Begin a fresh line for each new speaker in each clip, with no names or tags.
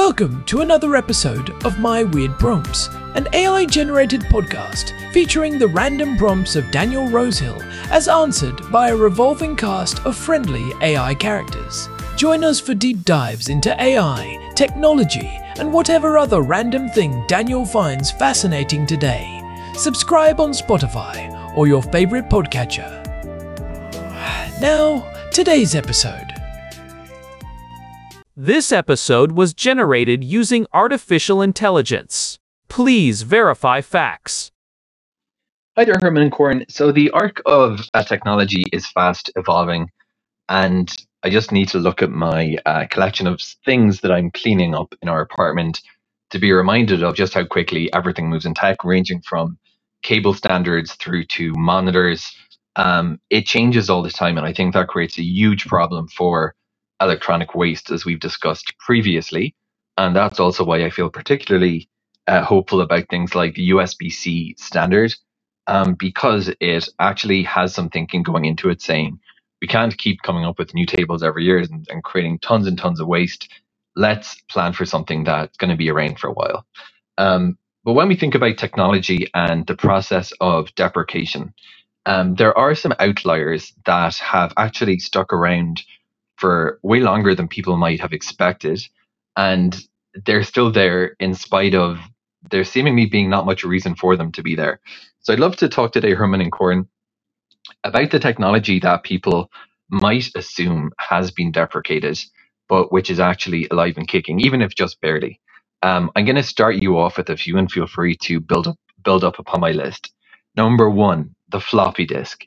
Welcome to another episode of My Weird Prompts, an AI-generated podcast featuring the random prompts of Daniel Rosehill as answered by a revolving cast of friendly AI characters. Join us for deep dives into AI, technology, and whatever other random thing Daniel finds fascinating today. Subscribe on Spotify or your favorite podcatcher. Now, today's episode.
This episode was generated using artificial intelligence. Please verify facts.
Hi there, Herman and Corin. So the arc of technology is fast evolving, and I just need to look at my collection of things that I'm cleaning up in our apartment to be reminded of just how quickly everything moves in tech, ranging from cable standards through to monitors. It changes all the time, and I think that creates a huge problem for electronic waste, as we've discussed previously. And that's also why I feel particularly hopeful about things like the USB-C standard, because it actually has some thinking going into it, saying we can't keep coming up with new tables every year and creating tons and tons of waste. Let's plan for something that's going to be around for a while. But when we think about technology and the process of deprecation, there are some outliers that have actually stuck around for way longer than people might have expected. And they're still there in spite of there seemingly being not much reason for them to be there. So I'd love to talk today, Herman and Corin, about the technology that people might assume has been deprecated, but which is actually alive and kicking, even if just barely. I'm going to start you off with a few, and feel free to build up upon my list. Number one, the floppy disk.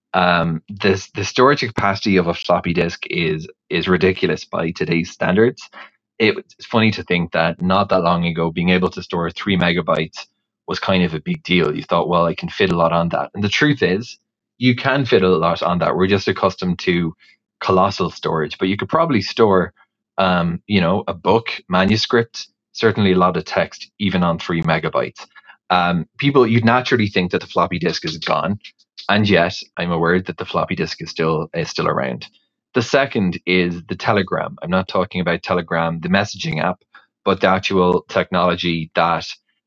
The storage capacity of a floppy disk is ridiculous by today's standards. It's funny to think that not that long ago, being able to store 3 megabytes was kind of a big deal. You thought, well, I can fit a lot on that. And the truth is, you can fit a lot on that. We're just accustomed to colossal storage, but you could probably store, a book, manuscript, certainly a lot of text, even on 3 megabytes. You'd naturally think that the floppy disk is gone. And yet, I'm aware that the floppy disk is still around. The second is the Telegram. I'm not talking about Telegram, the messaging app, but the actual technology that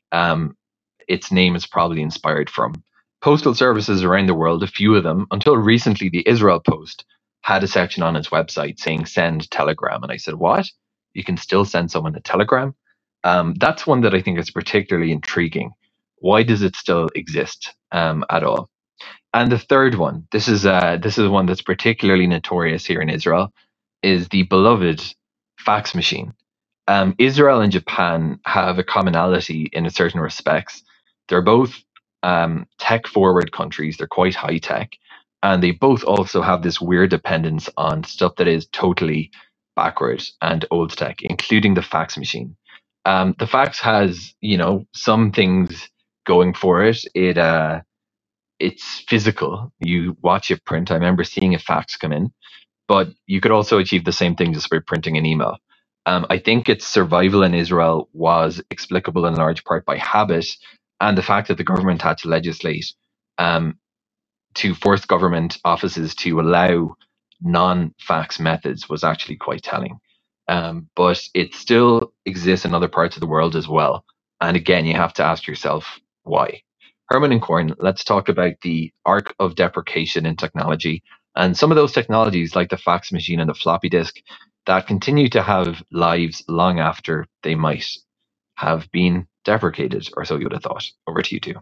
its name is probably inspired from. Postal services around the world, a few of them, until recently, the Israel Post had a section on its website saying send telegram. And I said, what? You can still send someone a telegram? That's one that I think is particularly intriguing. Why does it still exist at all? And the third one, this is one that's particularly notorious here in Israel, is the beloved fax machine. Israel and Japan have a commonality in certain respects. They're both tech-forward countries. They're quite high-tech, and they both also have this weird dependence on stuff that is totally backward and old tech, including the fax machine. The fax has, some things going for it. It's physical. You watch it print. I remember seeing a fax come in, but you could also achieve the same thing just by printing an email. I think its survival in Israel was explicable in large part by habit, and the fact that the government had to legislate to force government offices to allow non-fax methods was actually quite telling. But it still exists in other parts of the world as well. And again, you have to ask yourself, why? Herman and Corin, let's talk about the arc of deprecation in technology and some of those technologies like the fax machine and the floppy disk that continue to have lives long after they might have been deprecated, or so you would have thought. Over to you two.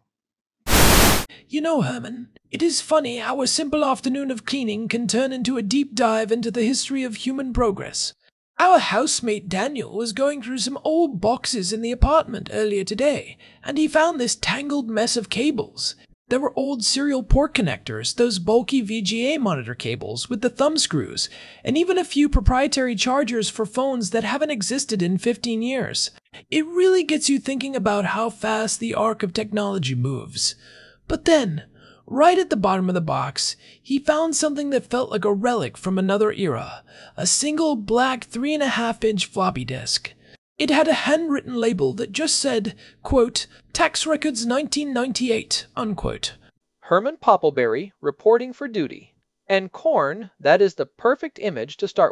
You know, Herman, it is funny how a simple afternoon of cleaning can turn into a deep dive into the history of human progress. Our housemate Daniel was going through some old boxes in the apartment earlier today, and he found this tangled mess of cables. There were old serial port connectors, those bulky VGA monitor cables with the thumb screws, and even a few proprietary chargers for phones that haven't existed in 15 years. It really gets you thinking about how fast the arc of technology moves. But then, right at the bottom of the box, he found something that felt like a relic from another era, a single black 3.5-inch floppy disk. It had a handwritten label that just said, quote, Tax Records 1998, unquote.
Herman Poppleberry reporting for duty. And Corn, that is the perfect image to start with.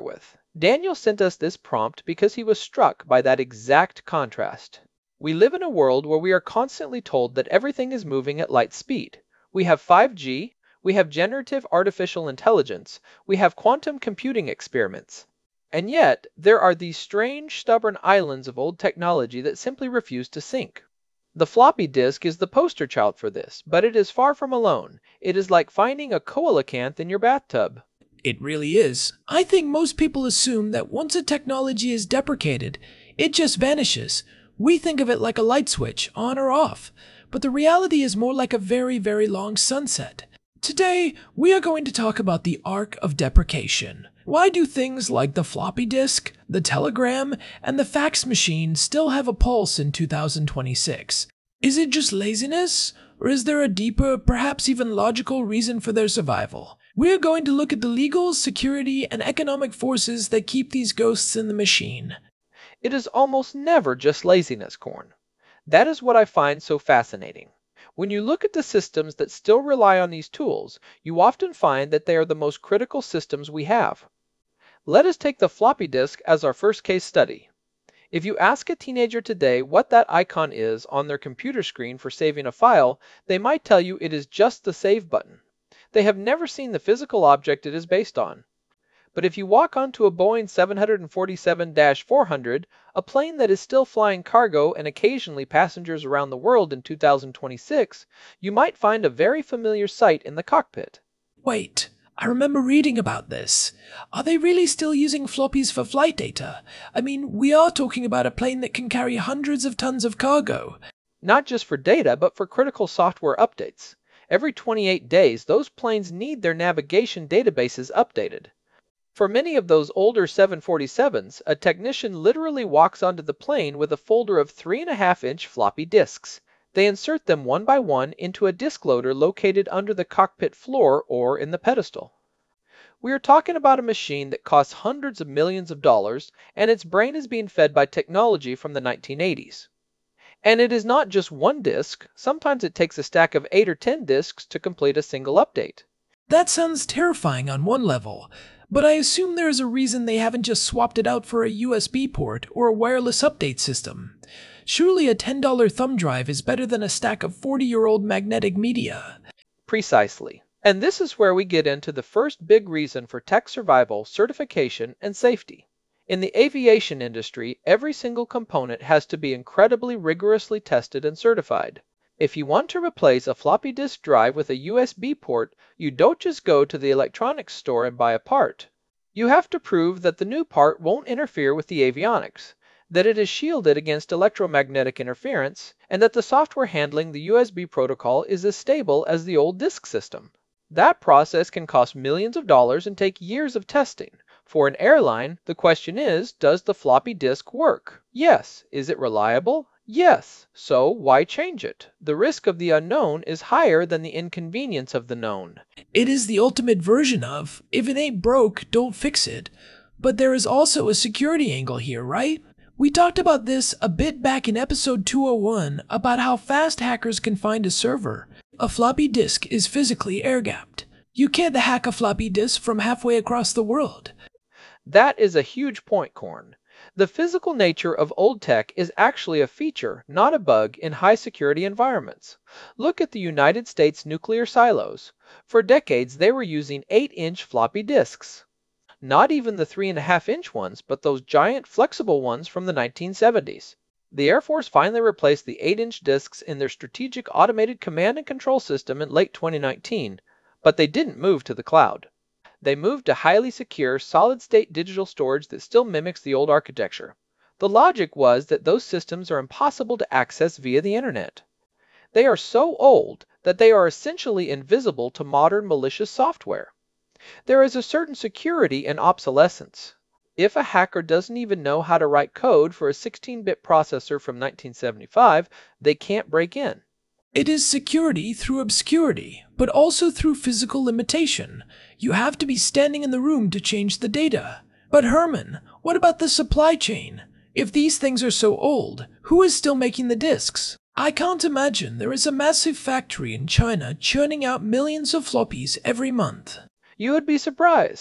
Daniel sent us this prompt because he was struck by that exact contrast. We live in a world where we are constantly told that everything is moving at light speed. We have 5G, we have generative artificial intelligence, we have quantum computing experiments. And yet, there are these strange, stubborn islands of old technology that simply refuse to sync. The floppy disk is the poster child for this, but it is far from alone. It is like finding a coelacanth in your bathtub.
It really is. I think most people assume that once a technology is deprecated, it just vanishes. We think of it like a light switch, on or off, but the reality is more like a very, very long sunset. Today, we are going to talk about the arc of deprecation. Why do things like the floppy disk, the telegram, and the fax machine still have a pulse in 2026? Is it just laziness, or is there a deeper, perhaps even logical reason for their survival? We're going to look at the legal, security, and economic forces that keep these ghosts in the machine.
It is almost never just laziness, Corn. That is what I find so fascinating. When you look at the systems that still rely on these tools, you often find that they are the most critical systems we have. Let us take the floppy disk as our first case study. If you ask a teenager today what that icon is on their computer screen for saving a file, they might tell you it is just the save button. They have never seen the physical object it is based on. But if you walk onto a Boeing 747-400, a plane that is still flying cargo and occasionally passengers around the world in 2026, you might find a very familiar sight in the cockpit.
Wait, I remember reading about this. Are they really still using floppies for flight data? I mean, we are talking about a plane that can carry hundreds of tons of cargo.
Not just for data, but for critical software updates. Every 28 days, those planes need their navigation databases updated. For many of those older 747s, a technician literally walks onto the plane with a folder of 3.5-inch floppy disks. They insert them one by one into a disk loader located under the cockpit floor or in the pedestal. We are talking about a machine that costs hundreds of millions of dollars, and its brain is being fed by technology from the 1980s. And it is not just one disk, sometimes it takes a stack of 8 or 10 disks to complete a single update.
That sounds terrifying on one level, but I assume there is a reason they haven't just swapped it out for a USB port or a wireless update system. Surely a $10 thumb drive is better than a stack of 40-year-old magnetic media.
Precisely. And this is where we get into the first big reason for tech survival, certification, and safety. In the aviation industry, every single component has to be incredibly rigorously tested and certified. If you want to replace a floppy disk drive with a USB port, you don't just go to the electronics store and buy a part. You have to prove that the new part won't interfere with the avionics, that it is shielded against electromagnetic interference, and that the software handling the USB protocol is as stable as the old disk system. That process can cost millions of dollars and take years of testing. For an airline, the question is, does the floppy disk work? Yes. Is it reliable? Yes. So why change it? The risk of the unknown is higher than the inconvenience of the known.
It is the ultimate version of, if it ain't broke, don't fix it. But there is also a security angle here, right? We talked about this a bit back in episode 201 about how fast hackers can find a server. A floppy disk is physically air-gapped. You can't hack a floppy disk from halfway across the world.
That is a huge point, Corn. The physical nature of old tech is actually a feature, not a bug, in high-security environments. Look at the United States nuclear silos. For decades, they were using 8-inch floppy disks. Not even the 3.5-inch ones, but those giant flexible ones from the 1970s. The Air Force finally replaced the 8-inch disks in their strategic automated command and control system in late 2019, but they didn't move to the cloud. They moved to highly secure, solid-state digital storage that still mimics the old architecture. The logic was that those systems are impossible to access via the internet. They are so old that they are essentially invisible to modern malicious software. There is a certain security in obsolescence. If a hacker doesn't even know how to write code for a 16-bit processor from 1975, they can't break in.
It is security through obscurity, but also through physical limitation. You have to be standing in the room to change the data. But Herman, what about the supply chain? If these things are so old, who is still making the disks? I can't imagine there is a massive factory in China churning out millions of floppies every month.
You would be surprised.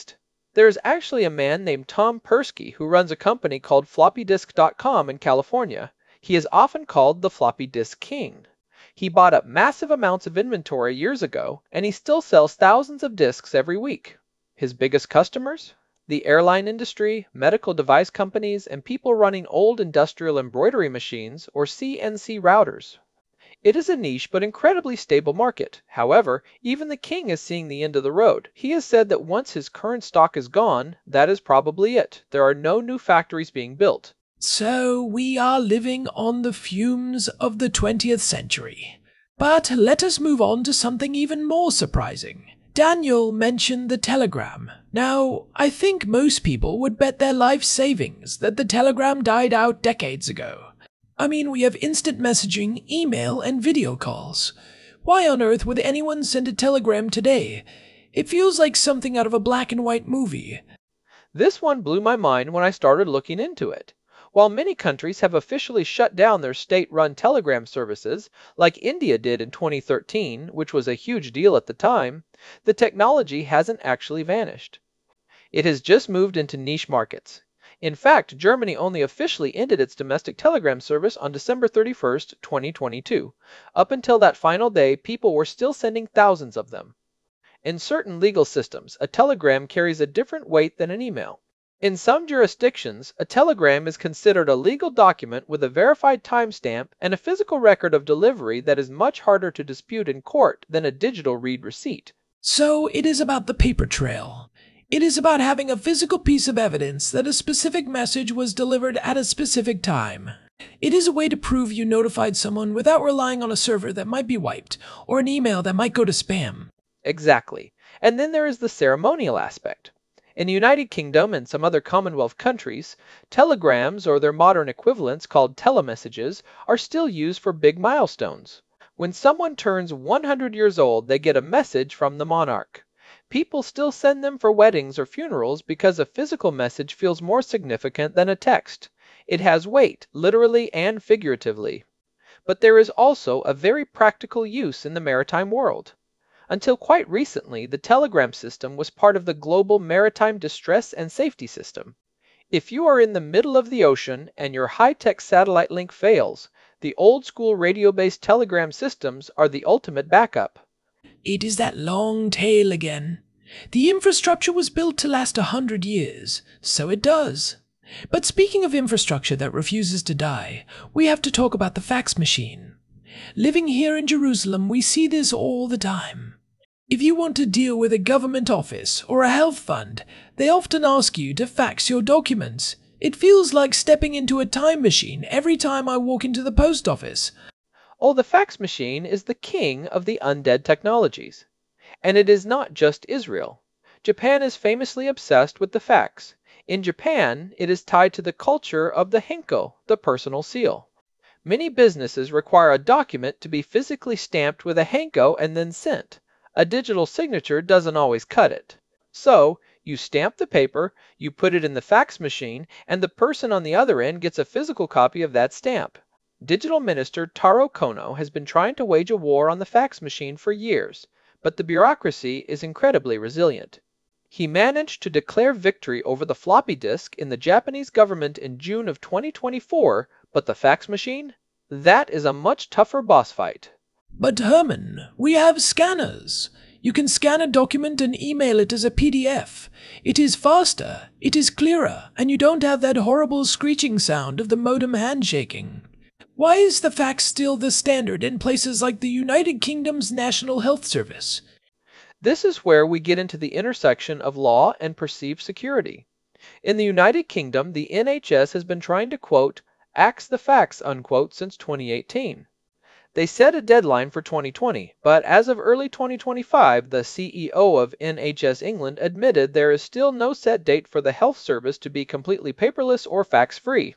There's actually a man named Tom Persky who runs a company called floppydisk.com in California. He is often called the floppy disk king. He bought up massive amounts of inventory years ago, and he still sells thousands of disks every week. His biggest customers? The airline industry, medical device companies, and people running old industrial embroidery machines or CNC routers. It is a niche but incredibly stable market. However, even the king is seeing the end of the road. He has said that once his current stock is gone, that is probably it. There are no new factories being built.
So we are living on the fumes of the 20th century. But let us move on to something even more surprising. Daniel mentioned the telegram. Now, I think most people would bet their life savings that the telegram died out decades ago. I mean, we have instant messaging, email, and video calls. Why on earth would anyone send a telegram today? It feels like something out of a black and white movie.
This one blew my mind when I started looking into it. While many countries have officially shut down their state-run telegram services, like India did in 2013, which was a huge deal at the time, the technology hasn't actually vanished. It has just moved into niche markets. In fact, Germany only officially ended its domestic telegram service on December 31st, 2022. Up until that final day, people were still sending thousands of them. In certain legal systems, a telegram carries a different weight than an email. In some jurisdictions, a telegram is considered a legal document with a verified timestamp and a physical record of delivery that is much harder to dispute in court than a digital read receipt.
So it is about the paper trail. It is about having a physical piece of evidence that a specific message was delivered at a specific time. It is a way to prove you notified someone without relying on a server that might be wiped or an email that might go to spam.
Exactly. And then there is the ceremonial aspect. In the United Kingdom and some other Commonwealth countries, telegrams or their modern equivalents called telemessages are still used for big milestones. When someone turns 100 years old, they get a message from the monarch. People still send them for weddings or funerals because a physical message feels more significant than a text. It has weight, literally and figuratively. But there is also a very practical use in the maritime world. Until quite recently, the telegram system was part of the global maritime distress and safety system. If you are in the middle of the ocean and your high-tech satellite link fails, the old-school radio-based telegram systems are the ultimate backup.
It is that long tail again. The infrastructure was built to last 100 years, so it does. But speaking of infrastructure that refuses to die, we have to talk about the fax machine. Living here in Jerusalem, we see this all the time. If you want to deal with a government office or a health fund, they often ask you to fax your documents. It feels like stepping into a time machine every time I walk into the post office.
Oh, the fax machine is the king of the undead technologies. And it is not just Israel. Japan is famously obsessed with the fax. In Japan, it is tied to the culture of the henko, the personal seal. Many businesses require a document to be physically stamped with a henko and then sent. A digital signature doesn't always cut it. So, you stamp the paper, you put it in the fax machine, and the person on the other end gets a physical copy of that stamp. Digital Minister Taro Kono has been trying to wage a war on the fax machine for years, but the bureaucracy is incredibly resilient. He managed to declare victory over the floppy disk in the Japanese government in June of 2024, but the fax machine? That is a much tougher boss fight.
But Herman, we have scanners. You can scan a document and email it as a PDF. It is faster, it is clearer, and you don't have that horrible screeching sound of the modem handshaking. Why is the fax still the standard in places like the United Kingdom's National Health Service?
This is where we get into the intersection of law and perceived security. In the United Kingdom, the NHS has been trying to, quote, axe the fax, unquote, since 2018. They set a deadline for 2020, but as of early 2025, the CEO of NHS England admitted there is still no set date for the health service to be completely paperless or fax-free.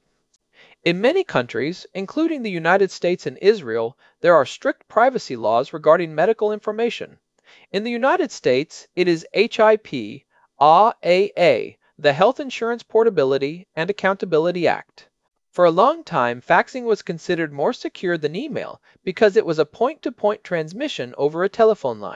In many countries, including the United States and Israel, there are strict privacy laws regarding medical information. In the United States, it is HIPAA, the Health Insurance Portability and Accountability Act. For a long time, faxing was considered more secure than email because it was a point-to-point transmission over a telephone line.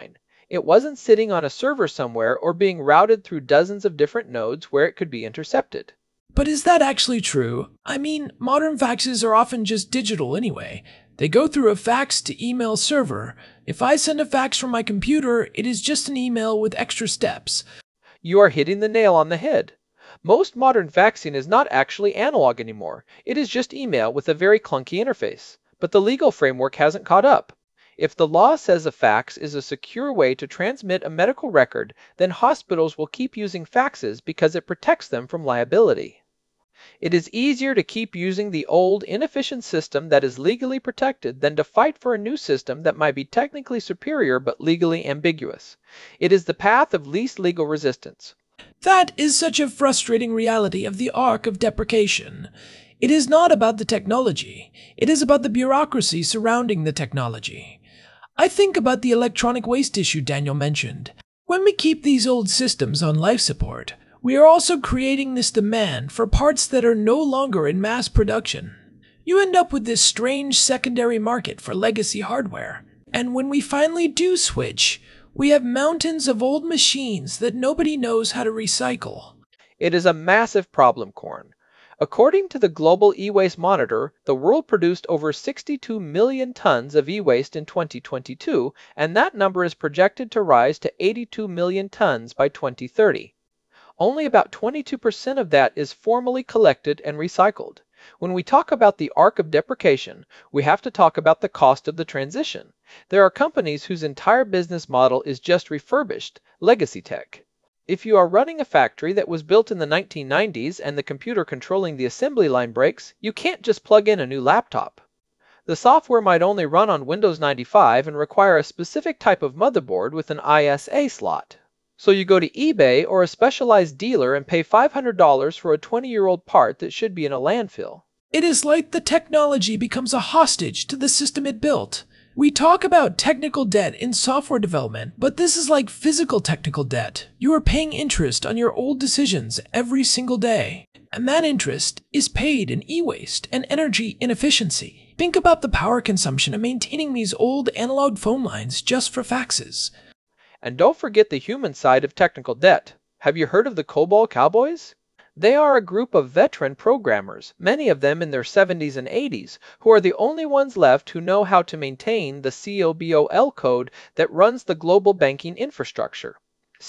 It wasn't sitting on a server somewhere or being routed through dozens of different nodes where it could be intercepted.
But is that actually true? I mean, modern faxes are often just digital anyway. They go through a fax to email server. If I send a fax from my computer, it is just an email with extra steps.
You are hitting the nail on the head. Most modern faxing is not actually analog anymore. It is just email with a very clunky interface. But the legal framework hasn't caught up. If the law says a fax is a secure way to transmit a medical record, then hospitals will keep using faxes because it protects them from liability. It is easier to keep using the old, inefficient system that is legally protected than to fight for a new system that might be technically superior but legally ambiguous. It is the path of least legal resistance.
That is such a frustrating reality of the arc of deprecation. It is not about the technology. It is about the bureaucracy surrounding the technology. I think about the electronic waste issue Daniel mentioned. When we keep these old systems on life support, we are also creating this demand for parts that are no longer in mass production. You end up with this strange secondary market for legacy hardware. And when we finally do switch, we have mountains of old machines that nobody knows how to recycle.
It is a massive problem, Korn. According to the Global E-Waste Monitor, the world produced over 62 million tons of e-waste in 2022, and that number is projected to rise to 82 million tons by 2030. Only about 22% of that is formally collected and recycled. When we talk about the arc of deprecation, we have to talk about the cost of the transition. There are companies whose entire business model is just refurbished, legacy tech. If you are running a factory that was built in the 1990s and the computer controlling the assembly line breaks, you can't just plug in a new laptop. The software might only run on Windows 95 and require a specific type of motherboard with an ISA slot. So you go to eBay or a specialized dealer and pay $500 for a 20-year-old part that should be in a landfill.
It is like the technology becomes a hostage to the system it built. We talk about technical debt in software development, but this is like physical technical debt. You are paying interest on your old decisions every single day. And that interest is paid in e-waste and energy inefficiency. Think about the power consumption of maintaining these old analog phone lines just for faxes.
And don't forget the human side of technical debt. Have you heard of the COBOL Cowboys? They are a group of veteran programmers, many of them in their 70s and 80s, who are the only ones left who know how to maintain the COBOL code that runs the global banking infrastructure.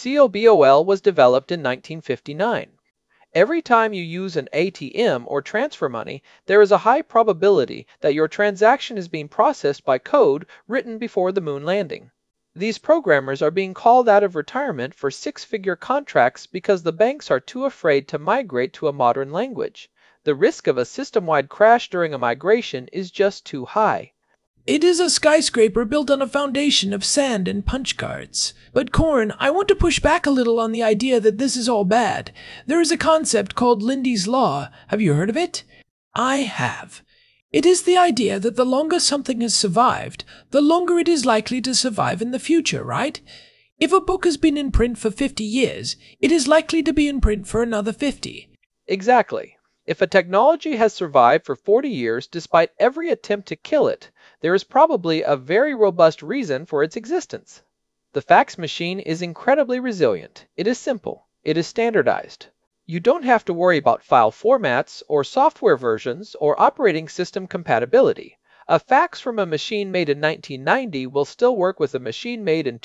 COBOL was developed in 1959. Every time you use an ATM or transfer money, there is a high probability that your transaction is being processed by code written before the moon landing. These programmers are being called out of retirement for six-figure contracts because the banks are too afraid to migrate to a modern language. The risk of a system-wide crash during a migration is just too high.
It is a skyscraper built on a foundation of sand and punch cards. But Korn, I want to push back a little on the idea that this is all bad. There is a concept called Lindy's Law. Have you heard of it? I have. It is the idea that the longer something has survived, the longer it is likely to survive in the future, right? If a book has been in print for 50 years, it is likely to be in print for another 50.
Exactly. If a technology has survived for 40 years despite every attempt to kill it, there is probably a very robust reason for its existence. The fax machine is incredibly resilient. It is simple. It is standardized. You don't have to worry about file formats or software versions or operating system compatibility. A fax from a machine made in 1990 will still work with a machine made in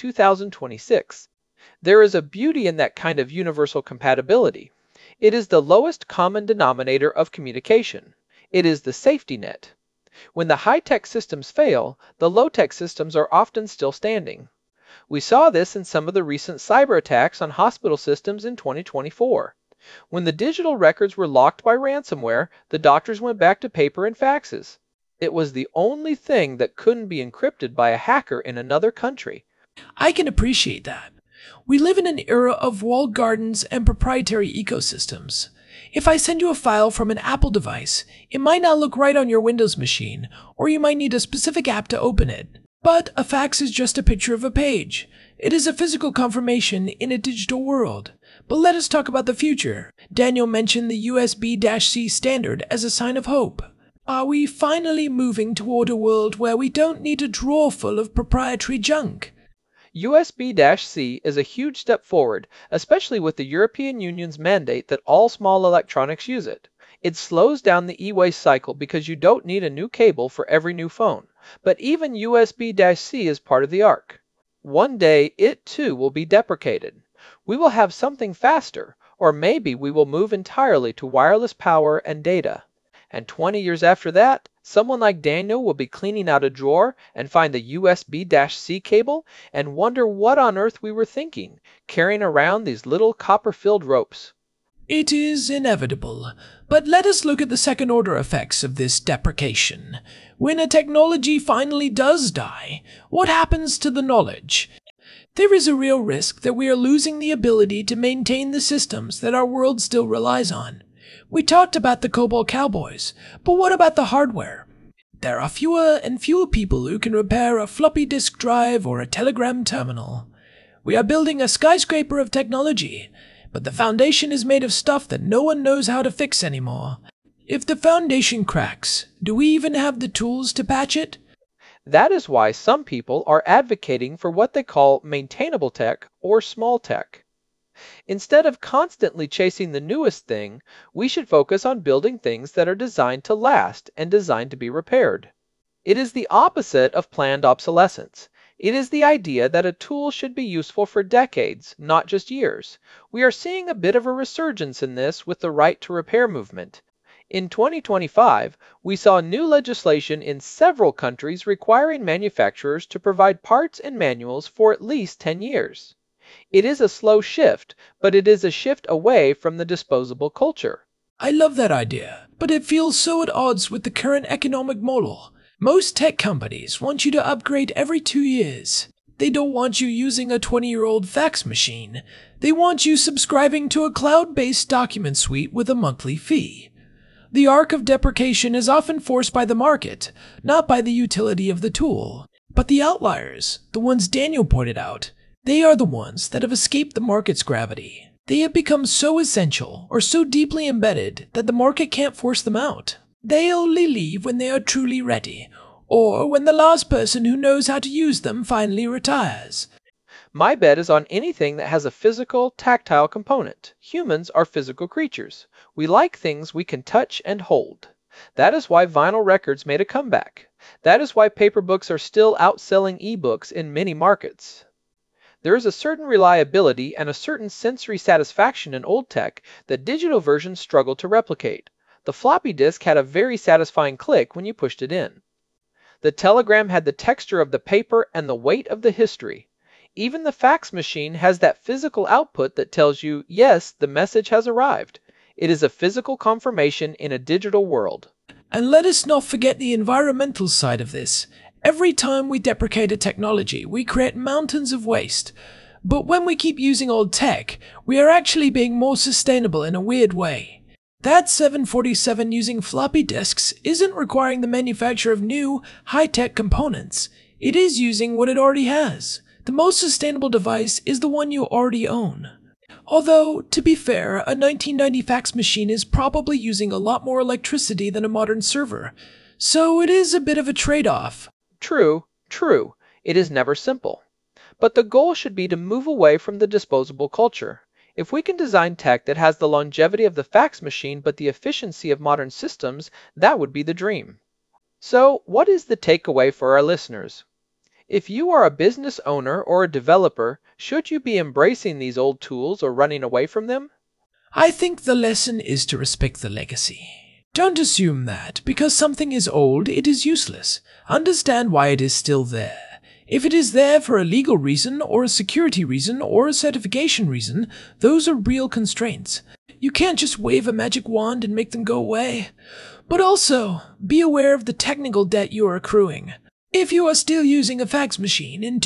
2026. There is a beauty in that kind of universal compatibility. It is the lowest common denominator of communication. It is the safety net. When the high-tech systems fail, the low-tech systems are often still standing. We saw this in some of the recent cyber attacks on hospital systems in 2024. When the digital records were locked by ransomware, the doctors went back to paper and faxes. It was the only thing that couldn't be encrypted by a hacker in another country.
I can appreciate that. We live in an era of walled gardens and proprietary ecosystems. If I send you a file from an Apple device, it might not look right on your Windows machine, or you might need a specific app to open it. But a fax is just a picture of a page. It is a physical confirmation in a digital world. But let us talk about the future. Daniel mentioned the USB-C standard as a sign of hope. Are we finally moving toward a world where we don't need a drawer full of proprietary junk?
USB-C is a huge step forward, especially with the European Union's mandate that all small electronics use it. It slows down the e-waste cycle because you don't need a new cable for every new phone. But even USB-C is part of the arc. One day, it too will be deprecated. We will have something faster, or maybe we will move entirely to wireless power and data. And 20 years after that, someone like Daniel will be cleaning out a drawer and find the USB-C cable and wonder what on earth we were thinking, carrying around these little copper-filled ropes.
It is inevitable, but let us look at the second-order effects of this deprecation. When a technology finally does die, what happens to the knowledge? There is a real risk that we are losing the ability to maintain the systems that our world still relies on. We talked about the COBOL cowboys, but what about the hardware? There are fewer and fewer people who can repair a floppy disk drive or a telegram terminal. We are building a skyscraper of technology, but the foundation is made of stuff that no one knows how to fix anymore. If the foundation cracks, do we even have the tools to patch it?
That is why some people are advocating for what they call maintainable tech or small tech. Instead of constantly chasing the newest thing, we should focus on building things that are designed to last and designed to be repaired. It is the opposite of planned obsolescence. It is the idea that a tool should be useful for decades, not just years. We are seeing a bit of a resurgence in this with the right to repair movement. In 2025, we saw new legislation in several countries requiring manufacturers to provide parts and manuals for at least 10 years. It is a slow shift, but it is a shift away from the disposable culture.
I love that idea, but it feels so at odds with the current economic model. Most tech companies want you to upgrade every 2 years. They don't want you using a 20-year-old fax machine. They want you subscribing to a cloud-based document suite with a monthly fee. The arc of deprecation is often forced by the market, not by the utility of the tool. But the outliers, the ones Daniel pointed out, they are the ones that have escaped the market's gravity. They have become so essential or so deeply embedded that the market can't force them out. They only leave when they are truly ready, or when the last person who knows how to use them finally retires.
My bet is on anything that has a physical, tactile component. Humans are physical creatures. We like things we can touch and hold. That is why vinyl records made a comeback. That is why paper books are still outselling ebooks in many markets. There is a certain reliability and a certain sensory satisfaction in old tech that digital versions struggle to replicate. The floppy disk had a very satisfying click when you pushed it in. The telegram had the texture of the paper and the weight of the history. Even the fax machine has that physical output that tells you, yes, the message has arrived. It is a physical confirmation in a digital world.
And let us not forget the environmental side of this. Every time we deprecate a technology, we create mountains of waste. But when we keep using old tech, we are actually being more sustainable in a weird way. That 747 using floppy disks isn't requiring the manufacture of new, high-tech components. It is using what it already has. The most sustainable device is the one you already own. Although, to be fair, a 1990 fax machine is probably using a lot more electricity than a modern server, so it is a bit of a trade-off.
True. It is never simple. But the goal should be to move away from the disposable culture. If we can design tech that has the longevity of the fax machine but the efficiency of modern systems, that would be the dream. So, what is the takeaway for our listeners? If you are a business owner or a developer, should you be embracing these old tools or running away from them?
I think the lesson is to respect the legacy. Don't assume that because something is old, it is useless. Understand why it is still there. If it is there for a legal reason, or a security reason, or a certification reason, those are real constraints. You can't just wave a magic wand and make them go away. But also, be aware of the technical debt you are accruing. If you are still using a fax machine in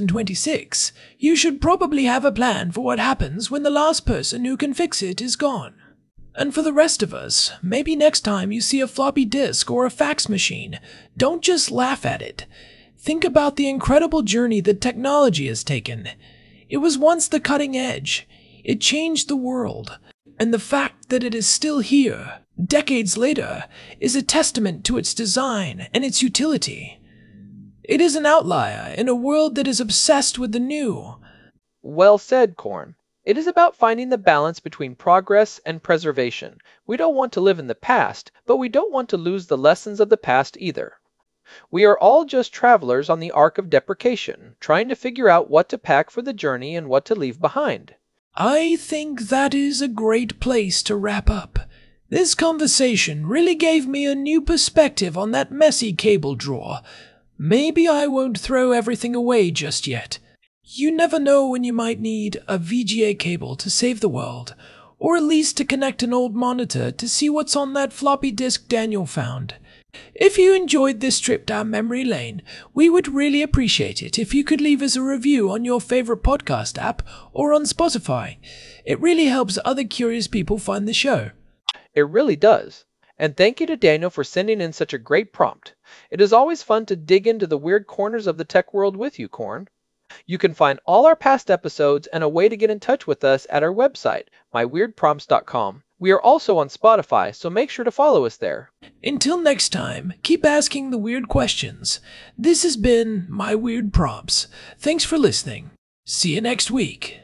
2026, you should probably have a plan for what happens when the last person who can fix it is gone. And for the rest of us, maybe next time you see a floppy disk or a fax machine, don't just laugh at it. Think about the incredible journey that technology has taken. It was once the cutting edge. It changed the world. And the fact that it is still here, decades later, is a testament to its design and its utility. It is an outlier in a world that is obsessed with the new.
Well said, Corn. It is about finding the balance between progress and preservation. We don't want to live in the past, but we don't want to lose the lessons of the past either. We are all just travelers on the Ark of Deprecation, trying to figure out what to pack for the journey and what to leave behind.
I think that is a great place to wrap up. This conversation really gave me a new perspective on that messy cable drawer. Maybe I won't throw everything away just yet. You never know when you might need a VGA cable to save the world, or at least to connect an old monitor to see what's on that floppy disk Daniel found. If you enjoyed this trip down memory lane, we would really appreciate it if you could leave us a review on your favorite podcast app or on Spotify. It really helps other curious people find the show.
It really does. And thank you to Daniel for sending in such a great prompt. It is always fun to dig into the weird corners of the tech world with you, Corn. You can find all our past episodes and a way to get in touch with us at our website, myweirdprompts.com. We are also on Spotify, so make sure to follow us there.
Until next time, keep asking the weird questions. This has been My Weird Prompts. Thanks for listening. See you next week.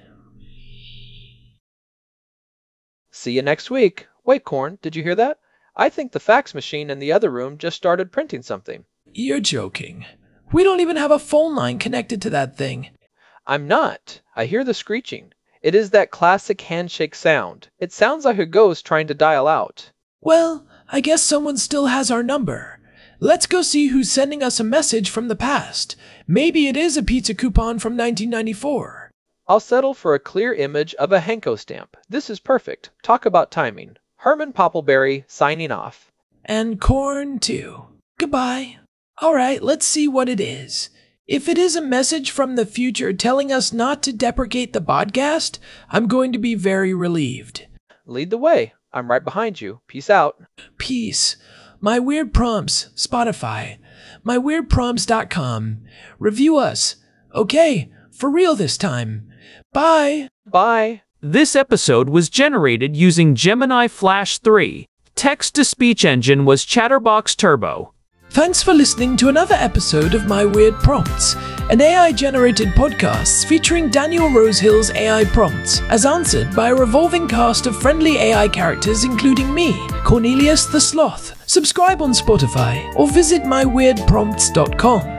See you next week. Wait, Corn, did you hear that? I think the fax machine in the other room just started printing something.
You're joking. We don't even have a phone line connected to that thing.
I'm not. I hear the screeching. It is that classic handshake sound. It sounds like a ghost trying to dial out.
Well, I guess someone still has our number. Let's go see who's sending us a message from the past. Maybe it is a pizza coupon from 1994.
I'll settle for a clear image of a Henko stamp. This is perfect. Talk about timing. Herman Poppleberry, signing off.
And Corn, too. Goodbye. Alright, let's see what it is. If it is a message from the future telling us not to deprecate the podcast, I'm going to be very relieved.
Lead the way. I'm right behind you. Peace out.
Peace. My Weird Prompts, Spotify. MyWeirdPrompts.com. Review us. Okay, for real this time. Bye.
Bye.
This episode was generated using Gemini Flash 3. Text-to-speech engine was Chatterbox Turbo.
Thanks for listening to another episode of My Weird Prompts, an AI-generated podcast featuring Daniel Rosehill's AI prompts, as answered by a revolving cast of friendly AI characters including me, Cornelius the Sloth. Subscribe on Spotify or visit myweirdprompts.com.